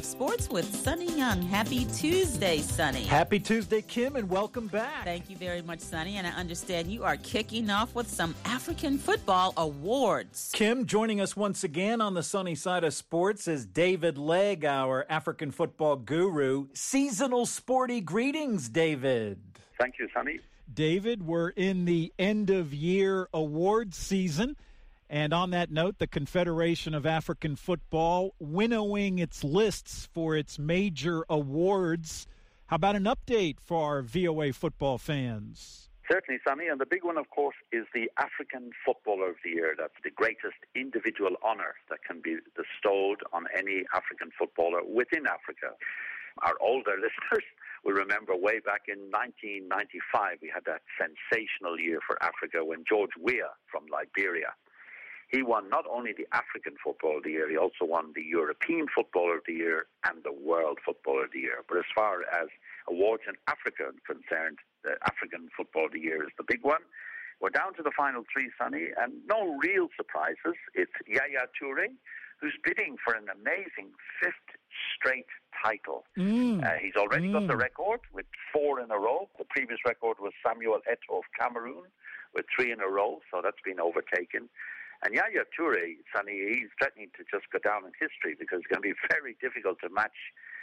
Sports with Sonny Young. Happy Tuesday, Sonny. Happy Tuesday, Kim, and welcome back. Thank you very much, Sonny. And I understand you are kicking off with some African football awards. Kim, joining us once again on the sunny side of sports is David Legg, our African football guru. Seasonal sporty greetings, David. Thank you, Sonny. David, we're in the end-of-year awards season. And on that note, the Confederation of African Football winnowing its lists for its major awards. How about an update for our VOA football fans? Certainly, Sonny. And the big one, of course, is the African Footballer of the Year. That's the greatest individual honour that can be bestowed on any African footballer within Africa. Our older listeners will remember way back in 1995, we had that sensational year for Africa when George Weah from Liberia, he won not only the African Footballer of the Year, he also won the European Footballer of the Year and the World Footballer of the Year. But as far as awards in Africa are concerned, the African Footballer of the Year is the big one. We're down to the final three, Sonny, and no real surprises. It's Yaya Toure, who's bidding for an amazing fifth straight title. He's already got the record with 4 in a row. The previous record was Samuel Eto'o of Cameroon with 3 in a row, so that's been overtaken. And Yaya Toure, Sonny, he's threatening to just go down in history because it's going to be very difficult to match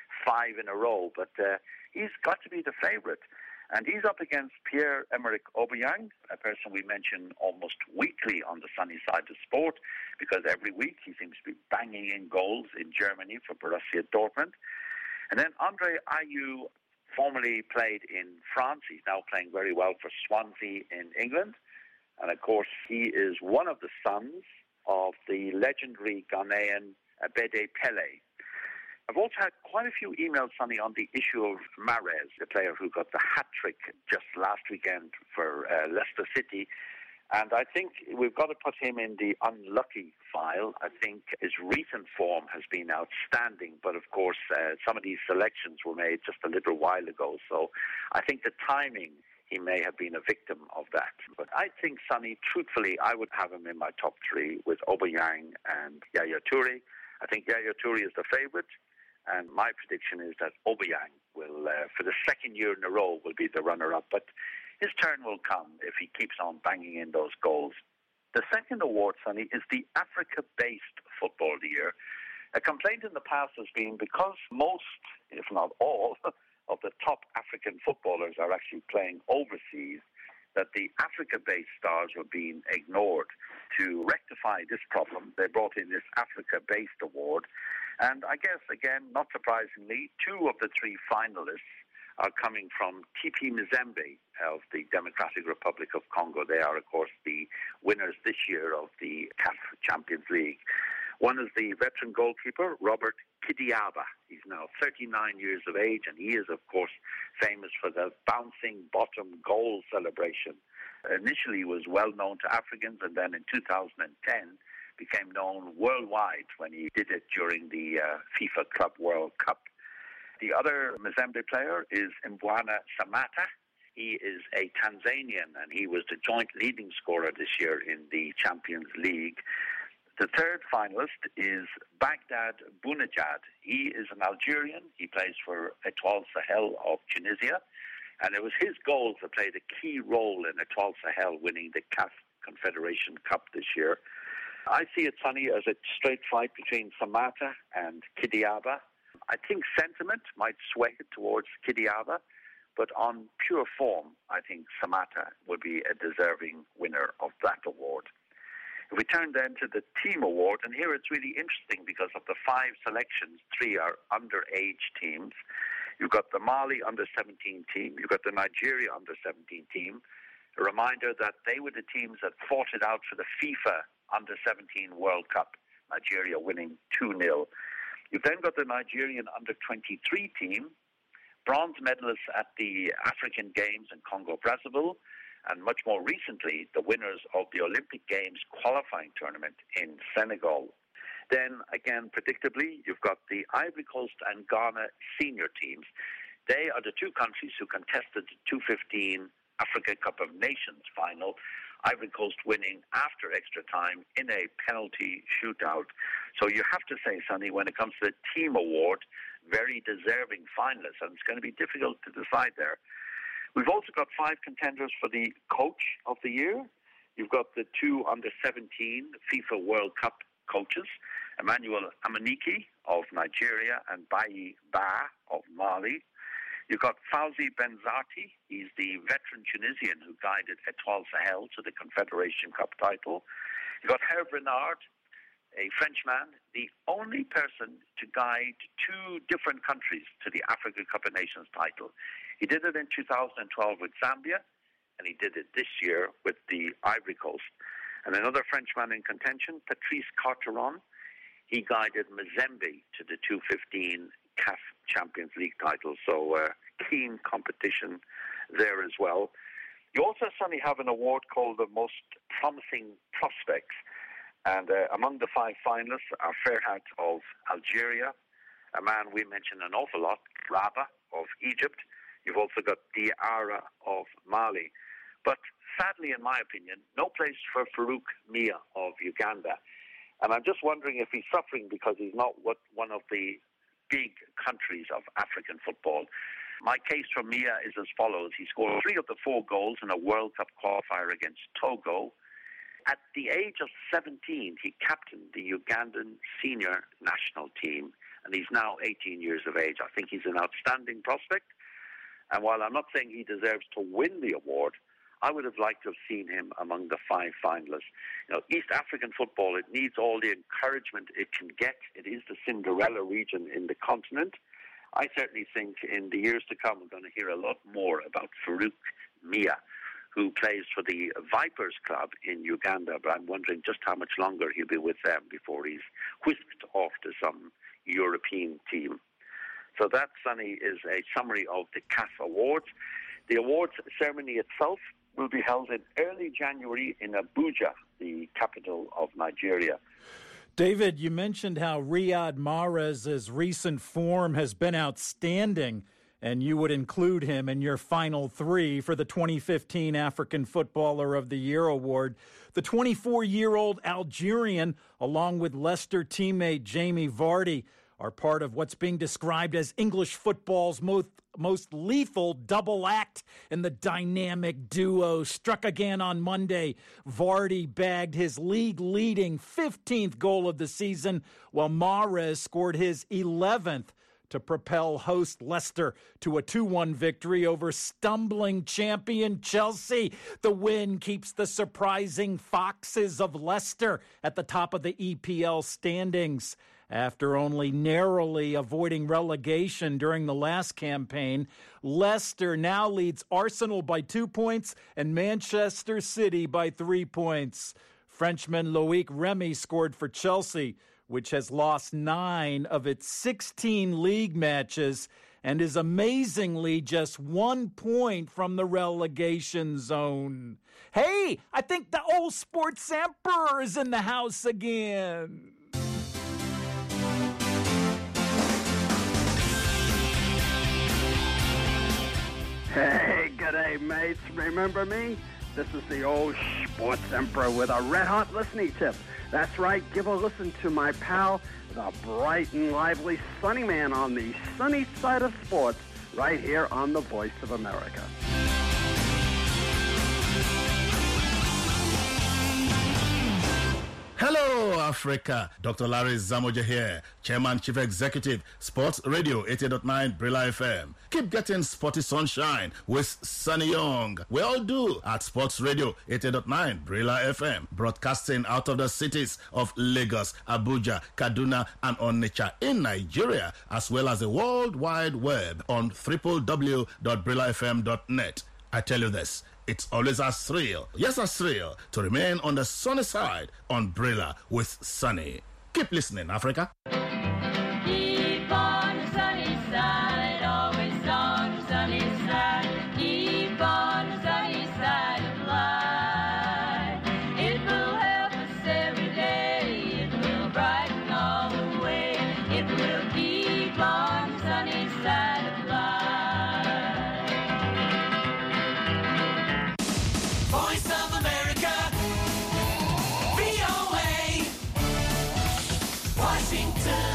5 in a row. But he's got to be the favourite. And he's up against Pierre-Emerick Aubameyang, a person we mention almost weekly on the sunny side of sport, because every week he seems to be banging in goals in Germany for Borussia Dortmund. And then Andre Ayew formerly played in France. He's now playing very well for Swansea in England. And, of course, he is one of the sons of the legendary Ghanaian Abede Pele. I've also had quite a few emails, Sonny, on the issue of Mahrez, the player who got the hat-trick just last weekend for Leicester City. And I think we've got to put him in the unlucky file. I think his recent form has been outstanding. But, of course, some of these selections were made just a little while ago. So I think the timing, he may have been a victim of that. But I think, Sonny, truthfully, I would have him in my top 3 with Aubameyang and Yaya Toure. I think Yaya Toure is the favourite, and my prediction is that Aubameyang will, for the second year in a row, will be the runner-up. But his turn will come if he keeps on banging in those goals. The second award, Sonny, is the Africa-based Football of the Year. A complaint in the past has been because most, if not all, of the top African footballers are actually playing overseas, that the Africa-based stars were being ignored. To rectify this problem, they brought in this Africa-based award. And I guess, again, not surprisingly, 2 of the 3 finalists are coming from TP Mazembe of the Democratic Republic of Congo. They are, of course, the winners this year of the CAF Champions League. One is the veteran goalkeeper, Robert Kidiaba. He's now 39 years of age, and he is, of course, famous for the bouncing bottom goal celebration. Initially, he was well known to Africans, and then in 2010 became known worldwide when he did it during the FIFA Club World Cup. The other Mazembe player is Mbwana Samata. He is a Tanzanian, and he was the joint leading scorer this year in the Champions League. The third finalist is Baghdad Bounedjah. He is an Algerian. He plays for Etoile Sahel of Tunisia. And it was his goals that played a key role in Etoile Sahel winning the CAF Confederation Cup this year. I see it, Sonny, as a straight fight between Samata and Kidiaba. I think sentiment might sway it towards Kidiaba, but on pure form, I think Samata would be a deserving winner of that award. If we turn then to the team award, and here it's really interesting because of the 5 selections, 3 are underage teams. You've got the Mali under-17 team, you've got the Nigeria under-17 team. A reminder that they were the teams that fought it out for the FIFA under-17 World Cup, Nigeria winning 2-0. You've then got the Nigerian under-23 team, bronze medalists at the African Games in Congo-Brazzaville, and much more recently, the winners of the Olympic Games qualifying tournament in Senegal. Then, again, predictably, you've got the Ivory Coast and Ghana senior teams. They are the 2 countries who contested the 2015 Africa Cup of Nations final, Ivory Coast winning after extra time in a penalty shootout. So you have to say, Sonny, when it comes to the team award, very deserving finalists, and it's going to be difficult to decide there. We've also got 5 contenders for the Coach of the Year. You've got the 2 under-17 FIFA World Cup coaches, Emmanuel Amunike of Nigeria and Bayi Ba of Mali. You've got Fawzi Benzati. He's the veteran Tunisian who guided Etoile Sahel to the Confederation Cup title. You've got Hervé Renard, a Frenchman, the only person to guide 2 different countries to the Africa Cup of Nations title. He did it in 2012 with Zambia, and he did it this year with the Ivory Coast. And another Frenchman in contention, Patrice Carteron. He guided Mazembe to the 2015 CAF Champions League title. So keen competition there as well. You also suddenly have an award called the Most Promising Prospects. And among the 5 finalists are Ferhat of Algeria, a man we mention an awful lot, Raba of Egypt. You've also got Diarra of Mali. But sadly, in my opinion, no place for Farouk Mia of Uganda. And I'm just wondering if he's suffering because he's not one of the big countries of African football. My case for Mia is as follows. He scored 3 of the 4 goals in a World Cup qualifier against Togo. At the age of 17, he captained the Ugandan senior national team, and he's now 18 years of age. I think he's an outstanding prospect. And while I'm not saying he deserves to win the award, I would have liked to have seen him among the 5 finalists. You know, East African football, it needs all the encouragement it can get. It is the Cinderella region in the continent. I certainly think in the years to come, we're going to hear a lot more about Farouk Mia, who plays for the Vipers Club in Uganda. But I'm wondering just how much longer he'll be with them before he's whisked off to some European team. So that, Sonny, is a summary of the CAF Awards. The awards ceremony itself will be held in early January in Abuja, the capital of Nigeria. David, you mentioned how Riyad Mahrez's recent form has been outstanding, and you would include him in your final 3 for the 2015 African Footballer of the Year award. The 24-year-old Algerian, along with Leicester teammate Jamie Vardy, are part of what's being described as English football's most lethal double act, and the dynamic duo struck again on Monday. Vardy bagged his league-leading 15th goal of the season, while Mahrez scored his 11th to propel host Leicester to a 2-1 victory over stumbling champion Chelsea. The win keeps the surprising Foxes of Leicester at the top of the EPL standings. After only narrowly avoiding relegation during the last campaign, Leicester now leads Arsenal by 2 points and Manchester City by 3 points. Frenchman Loic Remy scored for Chelsea, which has lost 9 of its 16 league matches and is amazingly just 1 point from the relegation zone. Hey, I think the old sports emperor is in the house again. Hey, g'day, mates. Remember me? This is the old sports emperor with a red-hot listening tip. That's right, give a listen to my pal, the bright and lively Sunny Man on the sunny side of sports, right here on the Voice of America. Hello, Africa. Dr. Larry Zamoja here, Chairman, Chief Executive, Sports Radio 88.9 Brilla FM. Keep getting sporty sunshine with Sunny Young. We all do at Sports Radio 88.9 Brilla FM, broadcasting out of the cities of Lagos, Abuja, Kaduna, and Onitsha in Nigeria, as well as the World Wide Web on www.brillafm.net. I tell you this, it's always a thrill, yes, a thrill, to remain on the sunny side on Brilla with Sunny. Keep listening, Africa. Keep on the sunny side, always on the sunny side. Keep on the sunny side of life. It will help us every day. It will brighten all the way. It will keep on the sunny side of life. Voice of America, VOA, Washington.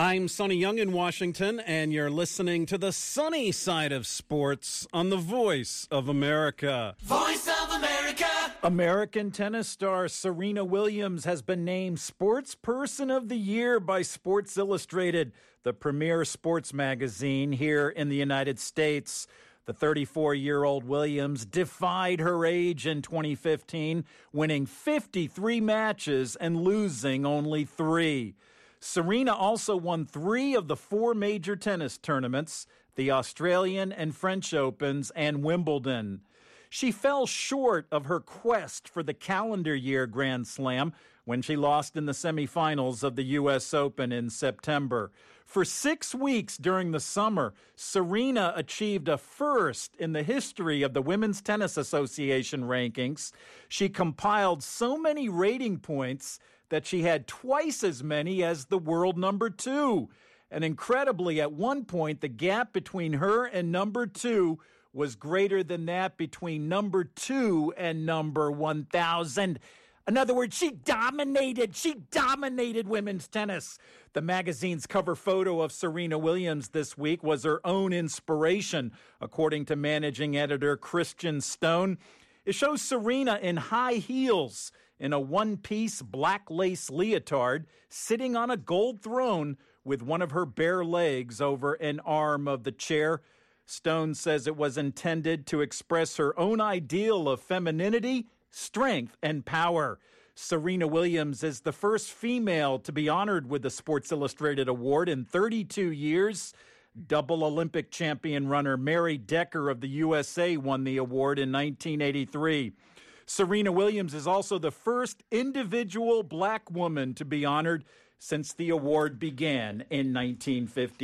I'm Sonny Young in Washington, and you're listening to the sunny side of sports on the Voice of America. Voice of America. American tennis star Serena Williams has been named Sports Person of the Year by Sports Illustrated, the premier sports magazine here in the United States. The 34-year-old Williams defied her age in 2015, winning 53 matches and losing only 3. Serena also won 3 of the 4 major tennis tournaments, the Australian and French Opens and Wimbledon. She fell short of her quest for the calendar year Grand Slam when she lost in the semifinals of the U.S. Open in September. For 6 weeks during the summer, Serena achieved a first in the history of the Women's Tennis Association rankings. She compiled so many rating points that she had twice as many as the world number 2. And incredibly, at one point, the gap between her and number 2 was greater than that between number 2 and number 1,000. In other words, she dominated women's tennis. The magazine's cover photo of Serena Williams this week was her own inspiration, according to managing editor Christian Stone. It shows Serena in high heels, in a one-piece black lace leotard, sitting on a gold throne with one of her bare legs over an arm of the chair. Stone says it was intended to express her own ideal of femininity, strength, and power. Serena Williams is the first female to be honored with the Sports Illustrated Award in 32 years. Double Olympic champion runner Mary Decker of the USA won the award in 1983. Serena Williams is also the first individual black woman to be honored since the award began in 1950.